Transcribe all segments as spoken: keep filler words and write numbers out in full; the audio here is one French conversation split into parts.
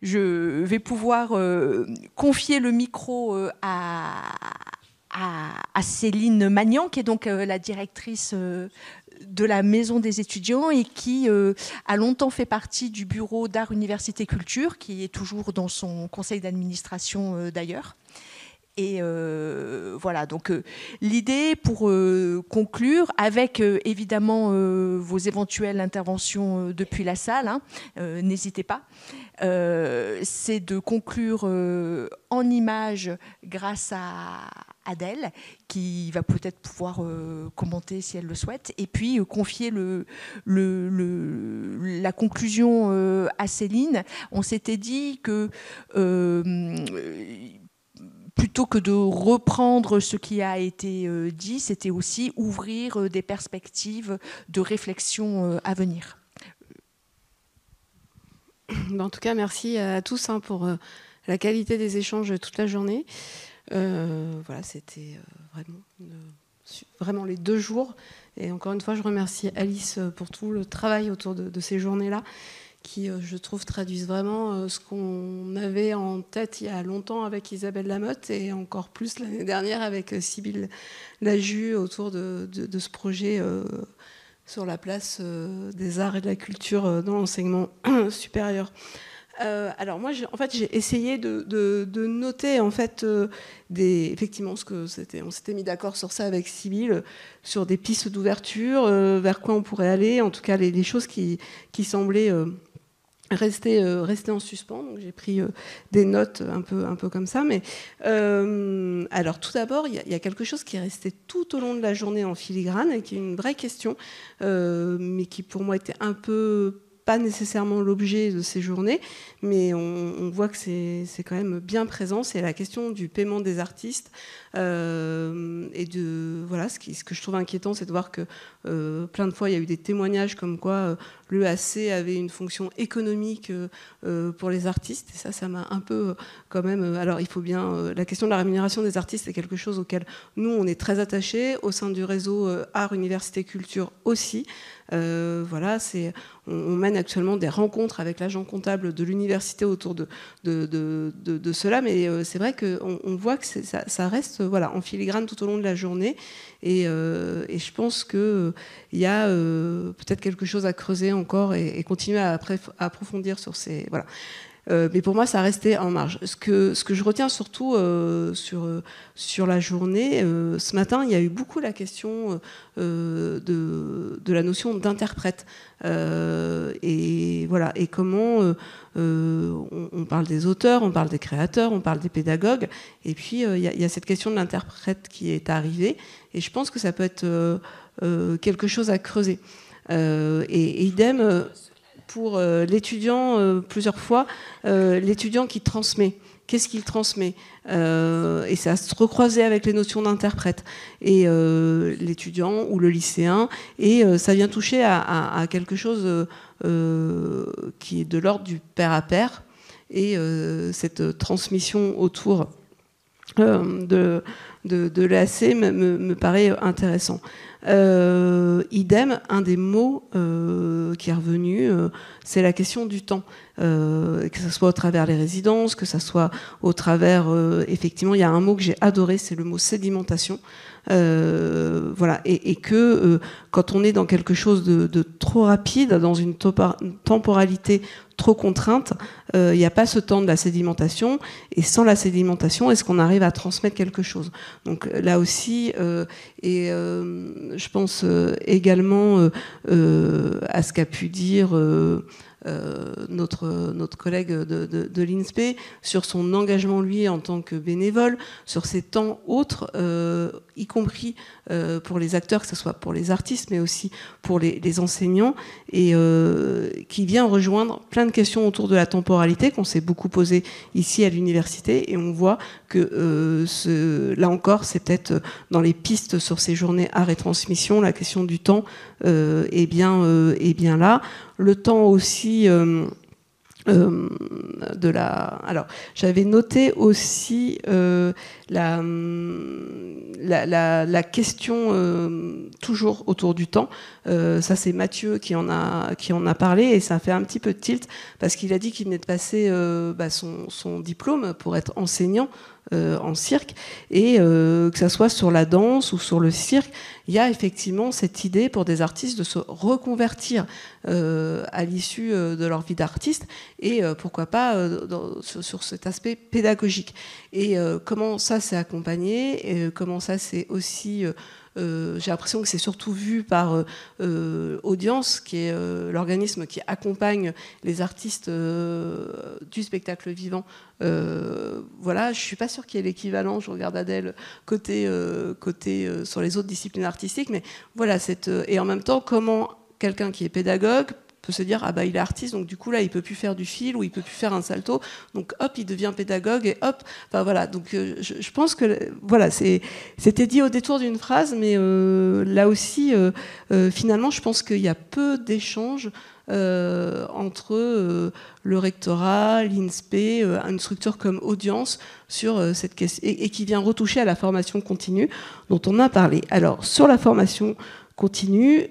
je vais pouvoir euh, confier le micro euh, à, à, à Céline Magnan, qui est donc euh, la directrice euh, de la Maison des étudiants et qui euh, a longtemps fait partie du bureau d'Art Université Culture, qui est toujours dans son conseil d'administration euh, d'ailleurs. Et euh, voilà, donc euh, l'idée pour euh, conclure, avec euh, évidemment euh, vos éventuelles interventions euh, depuis la salle, hein, euh, n'hésitez pas, euh, c'est de conclure euh, en images grâce à Adèle, qui va peut-être pouvoir euh, commenter si elle le souhaite, et puis euh, confier le, le, le, la conclusion euh, à Céline. On s'était dit que... Euh, plutôt que de reprendre ce qui a été euh, dit, c'était aussi ouvrir euh, des perspectives de réflexion euh, à venir. En tout cas, merci à tous hein, pour euh, la qualité des échanges toute la journée. Euh, voilà, c'était euh, vraiment, une, vraiment les deux jours. Et encore une fois, je remercie Alice pour tout le travail autour de, de ces journées-là, qui, euh, je trouve, traduisent vraiment euh, ce qu'on avait en tête il y a longtemps avec Isabelle Lamotte et encore plus l'année dernière avec euh, Sybille Laju autour de, de, de ce projet euh, sur la place euh, des arts et de la culture euh, dans l'enseignement supérieur. Euh, alors moi, j'ai, en fait, j'ai essayé de, de, de noter en fait euh, des, effectivement ce que c'était. On s'était mis d'accord sur ça avec Sybille, sur des pistes d'ouverture, euh, vers quoi on pourrait aller. En tout cas, les, les choses qui, qui semblaient euh, rester, euh, rester en suspens. Donc j'ai pris euh, des notes un peu, un peu comme ça. Mais euh, alors tout d'abord, il y, y a quelque chose qui est resté tout au long de la journée en filigrane et qui est une vraie question, euh, mais qui pour moi était un peu pas nécessairement l'objet de ces journées, mais on, on voit que c'est, c'est quand même bien présent. C'est la question du paiement des artistes. Euh, et de, voilà, ce, qui, ce que je trouve inquiétant, c'est de voir que euh, plein de fois, il y a eu des témoignages comme quoi euh, l'E A C avait une fonction économique euh, pour les artistes. Et ça, ça m'a un peu euh, quand même... Euh, alors, il faut bien... Euh, la question de la rémunération des artistes, c'est quelque chose auquel nous, on est très attachés, au sein du réseau euh, Art, Université, Culture aussi. Euh, voilà, c'est, on, on mène actuellement des rencontres avec l'agent comptable de l'université autour de, de, de, de, de cela, mais euh, c'est vrai qu'on on voit que c'est, ça, ça reste euh, voilà, en filigrane tout au long de la journée, et, euh, et je pense qu'il euh, y a euh, peut-être quelque chose à creuser encore et, et continuer à, à approfondir sur ces... Voilà. Euh, mais pour moi, ça restait en marge. Ce que, ce que je retiens surtout euh, sur, sur la journée, euh, ce matin, il y a eu beaucoup la question euh, de, de la notion d'interprète. Euh, et, voilà, et comment euh, euh, on, on parle des auteurs, on parle des créateurs, on parle des pédagogues. Et puis, euh, il y a, il y a cette question de l'interprète qui est arrivée. Et je pense que ça peut être euh, euh, quelque chose à creuser. Euh, et, et idem... Euh, pour euh, l'étudiant, euh, plusieurs fois, euh, l'étudiant qui transmet. Qu'est-ce qu'il transmet euh, Et ça se recroisait avec les notions d'interprète. Et euh, l'étudiant ou le lycéen, et euh, ça vient toucher à, à, à quelque chose euh, qui est de l'ordre du pair à pair. Et euh, cette transmission autour euh, de, de, de l'E A C me, me, me paraît intéressant. Euh, idem, un des mots euh, qui est revenu, euh, c'est la question du temps. Euh, que ce soit au travers des résidences, que ce soit au travers... Euh, effectivement, il y a un mot que j'ai adoré, c'est le mot sédimentation. Euh, voilà, et, et que euh, quand on est dans quelque chose de, de trop rapide, dans une, topa, une temporalité trop contrainte, il euh, n'y a pas ce temps de la sédimentation, et sans la sédimentation, est-ce qu'on arrive à transmettre quelque chose? Donc là aussi, euh, et euh, je pense euh, également euh, euh, à ce qu'a pu dire euh, euh, notre, notre collègue de, de, de l'I N S P E sur son engagement, lui, en tant que bénévole, sur ses temps autres, euh, y compris euh, pour les acteurs, que ce soit pour les artistes, mais aussi pour les, les enseignants, et euh, qui vient rejoindre plein de questions autour de la temporalité qu'on s'est beaucoup posé ici à l'université, et on voit que euh, ce, là encore, c'est peut-être dans les pistes sur ces journées art et transmission, la question du temps euh, est, bien, euh, est bien là. Le temps aussi... Euh, Euh, de la, alors, j'avais noté aussi euh, la, la, la, la question euh, toujours autour du temps. Euh, ça, c'est Mathieu qui en a qui en a parlé et ça fait un petit peu de tilt parce qu'il a dit qu'il venait de passer euh, bah, son, son diplôme pour être enseignant euh, en cirque et euh, que ça soit sur la danse ou sur le cirque, il y a effectivement cette idée pour des artistes de se reconvertir euh, à l'issue de leur vie d'artiste et euh, pourquoi pas euh, dans, sur, sur cet aspect pédagogique. Et euh, comment ça s'est accompagné et comment ça c'est aussi... Euh, Euh, j'ai l'impression que c'est surtout vu par euh, euh, Audience, qui est euh, l'organisme qui accompagne les artistes euh, du spectacle vivant. Euh, voilà, je suis pas sûre qu'il y ait l'équivalent. Je regarde Adèle côté euh, côté euh, sur les autres disciplines artistiques, mais voilà cette euh, et en même temps comment quelqu'un qui est pédagogue peut se dire ah bah il est artiste donc du coup là il peut plus faire du fil ou il peut plus faire un salto donc hop il devient pédagogue et hop enfin voilà donc euh, je, je pense que voilà c'est c'était dit au détour d'une phrase mais euh, là aussi euh, euh, finalement je pense qu'il y a peu d'échanges euh, entre euh, le rectorat, l'I N S P E, euh, une structure comme Audience sur euh, cette question et, et qui vient retoucher à la formation continue dont on a parlé. Alors sur la formation continue,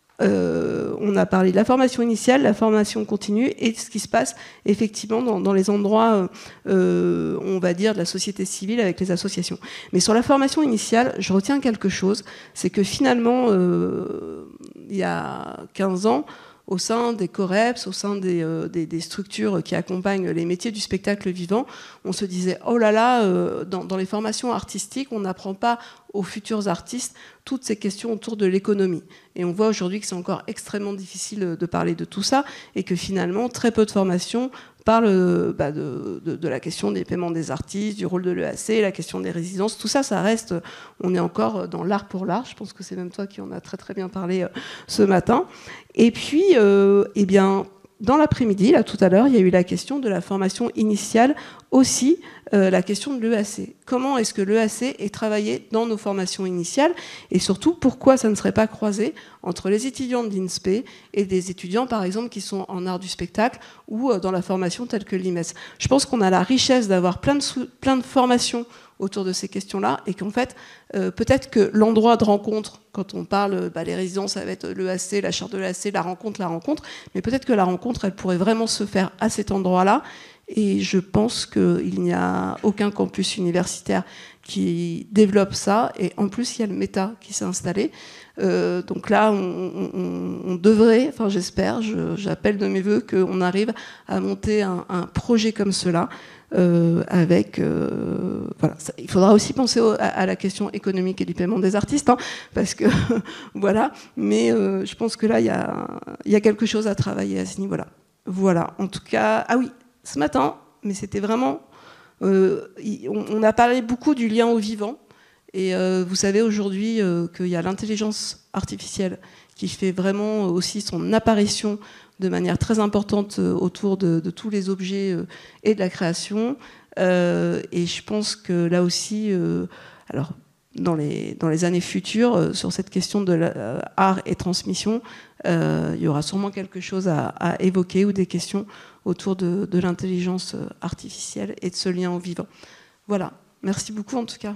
Euh, on a parlé de la formation initiale, la formation continue et de ce qui se passe effectivement dans, dans les endroits, euh, on va dire, de la société civile avec les associations. Mais sur la formation initiale, je retiens quelque chose, c'est que finalement, euh, il y a quinze ans, au sein des COREPS, au sein des, euh, des, des structures qui accompagnent les métiers du spectacle vivant, on se disait, oh là là, euh, dans, dans les formations artistiques, on n'apprend pas aux futurs artistes toutes ces questions autour de l'économie. Et on voit aujourd'hui que c'est encore extrêmement difficile de parler de tout ça, et que finalement, très peu de formations parlent bah, de, de, de la question des paiements des artistes, du rôle de l'E A C, la question des résidences, tout ça, ça reste, on est encore dans l'art pour l'art, je pense que c'est même toi qui en as très très bien parlé euh, ce matin. Et puis, euh, eh bien, dans l'après-midi, là tout à l'heure, il y a eu la question de la formation initiale, aussi euh, la question de l'E A C. Comment est-ce que l'E A C est travaillé dans nos formations initiales et surtout pourquoi ça ne serait pas croisé entre les étudiants de l'I N S P et des étudiants par exemple qui sont en art du spectacle ou euh, dans la formation telle que l'I M E S. Je pense qu'on a la richesse d'avoir plein de, plein de formations autour de ces questions-là et qu'en fait, euh, peut-être que l'endroit de rencontre, quand on parle, bah, les résidences, ça va être l'E A C, la charte de l'E A C, la rencontre, la rencontre, mais peut-être que la rencontre, elle pourrait vraiment se faire à cet endroit-là. Et je pense qu'il n'y a aucun campus universitaire qui développe ça. Et en plus, il y a le méta qui s'est installé. Euh, donc là, on, on, on devrait, enfin j'espère, je, j'appelle de mes voeux qu'on arrive à monter un, un projet comme cela. Euh, avec, euh, voilà, ça, il faudra aussi penser au, à, à la question économique et du paiement des artistes, hein, parce que voilà. Mais euh, je pense que là, il y a, y a quelque chose à travailler à ce niveau-là. Voilà. En tout cas, ah oui. Ce matin, mais c'était vraiment... Euh, on, on a parlé beaucoup du lien au vivant. Et euh, vous savez aujourd'hui euh, qu'il y a l'intelligence artificielle qui fait vraiment aussi son apparition de manière très importante autour de, de tous les objets euh, et de la création. Euh, et je pense que là aussi... Euh, alors, dans les, dans les années futures, euh, sur cette question de l'art et transmission, euh, il y aura sûrement quelque chose à, à évoquer ou des questions autour de, de l'intelligence artificielle et de ce lien au vivant. Voilà, merci beaucoup en tout cas.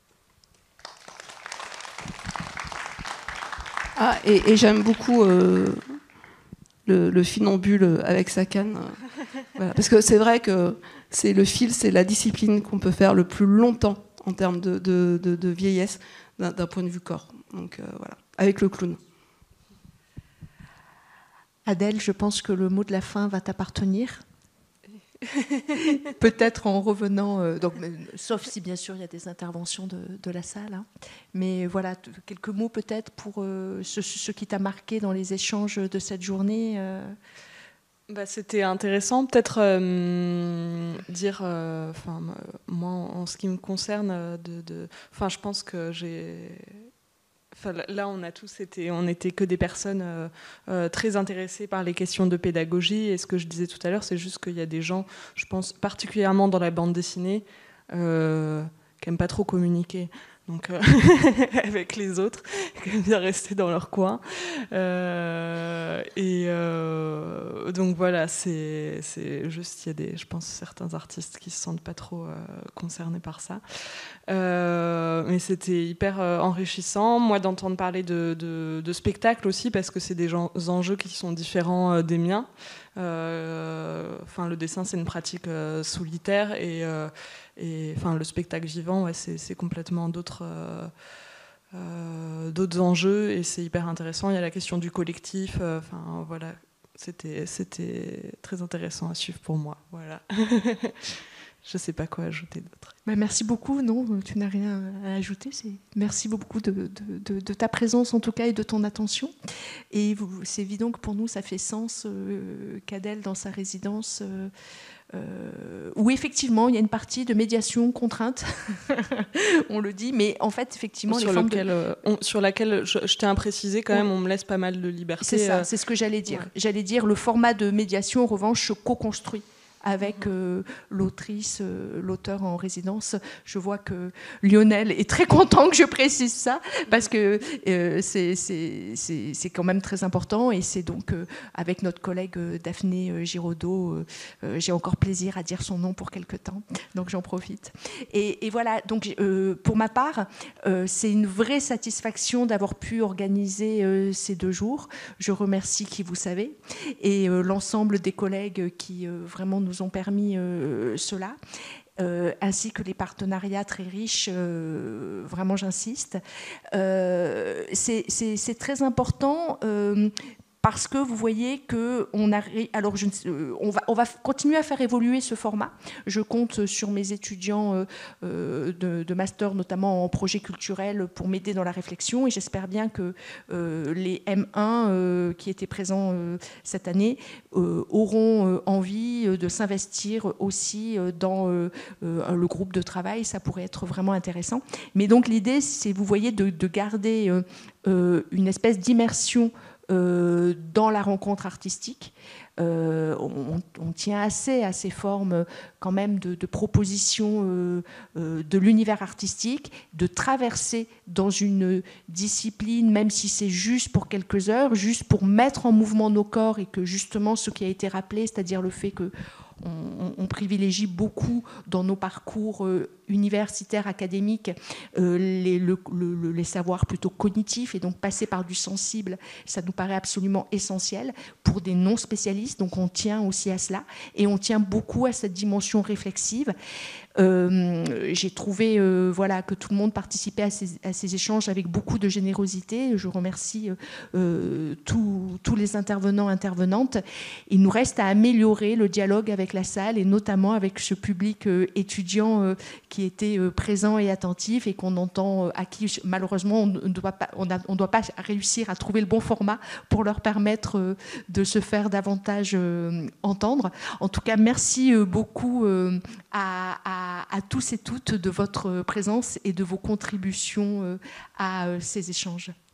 Ah, et, et j'aime beaucoup euh, le, le funambule avec sa canne. Voilà, parce que c'est vrai que c'est le fil, c'est la discipline qu'on peut faire le plus longtemps en termes de, de, de, de vieillesse d'un, d'un point de vue corps. Donc euh, voilà, avec le clown. Adèle, je pense que le mot de la fin va t'appartenir. Peut-être en revenant, euh, donc, sauf si bien sûr il y a des interventions de, de la salle. Hein. Mais voilà, t- quelques mots peut-être pour euh, ce, ce qui t'a marqué dans les échanges de cette journée. Euh. Bah, c'était intéressant, peut-être euh, dire, euh, moi en ce qui me concerne, de, de, je pense que j'ai... Enfin, là, on a tous été, on n'était que des personnes euh, euh, très intéressées par les questions de pédagogie. Et ce que je disais tout à l'heure, c'est juste qu'il y a des gens, je pense particulièrement dans la bande dessinée, euh, qui n'aiment pas trop communiquer. donc euh, avec les autres, qui aiment bien rester dans leur coin. Euh, et euh, donc voilà, c'est, c'est juste, il y a des, je pense, certains artistes qui se sentent pas trop euh, concernés par ça. Euh, mais c'était hyper euh, enrichissant, moi, d'entendre parler de, de, de spectacles aussi, parce que c'est des gens, enjeux qui sont différents euh, des miens. Euh, enfin, le dessin, c'est une pratique euh, solitaire, et, euh, et enfin, le spectacle vivant, ouais, c'est, c'est complètement d'autres, euh, euh, d'autres enjeux, et c'est hyper intéressant. Il y a la question du collectif. Enfin, euh, voilà, c'était, c'était très intéressant à suivre pour moi. Voilà. Je ne sais pas quoi ajouter d'autre. Bah, merci beaucoup. Non, tu n'as rien à ajouter. C'est... Merci beaucoup de, de, de, de ta présence, en tout cas, et de ton attention. Et vous, c'est évident que pour nous, ça fait sens euh, qu'Adèle, dans sa résidence, euh, euh, où effectivement, il y a une partie de médiation contrainte, on le dit, mais en fait, effectivement... Sur, les formes lequel, de... on, sur laquelle, je, je tiens à préciser quand même, on me laisse pas mal de liberté. C'est ça, c'est ce que j'allais dire. Ouais. J'allais dire, le format de médiation, en revanche, se co-construit avec euh, l'autrice, euh, l'auteur en résidence. Je vois que Lionel est très content que je précise ça, parce que euh, c'est, c'est, c'est, c'est quand même très important, et c'est donc euh, avec notre collègue euh, Daphné Giraudot, euh, euh, j'ai encore plaisir à dire son nom pour quelque temps, donc j'en profite. Et, et voilà, donc euh, pour ma part, euh, c'est une vraie satisfaction d'avoir pu organiser euh, ces deux jours. Je remercie qui vous savez, et euh, l'ensemble des collègues qui euh, vraiment nous nous ont permis euh, cela, euh, ainsi que les partenariats très riches, euh, vraiment j'insiste. Euh, c'est, c'est, c'est très important euh, parce que vous voyez qu'on a... Alors, je, on, va, on va continuer à faire évoluer ce format. Je compte sur mes étudiants euh, de, de master, notamment en projet culturel, pour m'aider dans la réflexion. Et j'espère bien que euh, les M un euh, qui étaient présents euh, cette année euh, auront euh, envie de s'investir aussi dans euh, euh, le groupe de travail. Ça pourrait être vraiment intéressant. Mais donc, l'idée, c'est, vous voyez, de, de garder euh, euh, une espèce d'immersion Euh, dans la rencontre artistique. Euh, on, on tient assez à ces formes quand même de, de propositions euh, euh, de l'univers artistique, de traverser dans une discipline, même si c'est juste pour quelques heures, juste pour mettre en mouvement nos corps, et que justement ce qui a été rappelé, c'est-à-dire le fait que On, on privilégie beaucoup dans nos parcours euh, universitaires, académiques, euh, les, le, le, les savoirs plutôt cognitifs, et donc passer par du sensible, ça nous paraît absolument essentiel pour des non-spécialistes. Donc on tient aussi à cela, et on tient beaucoup à cette dimension réflexive. Euh, j'ai trouvé euh, voilà, que tout le monde participait à ces, à ces échanges avec beaucoup de générosité. Je remercie euh, tous, tous les intervenants, intervenantes. Il nous reste à améliorer le dialogue avec la salle, et notamment avec ce public euh, étudiant euh, qui était euh, présent et attentif, et qu'on entend, euh, à qui malheureusement on ne doit pas, on a, on doit pas réussir à trouver le bon format pour leur permettre euh, de se faire davantage euh, entendre. En tout cas, merci euh, beaucoup euh, à, à À, à tous et toutes de votre présence et de vos contributions à ces échanges.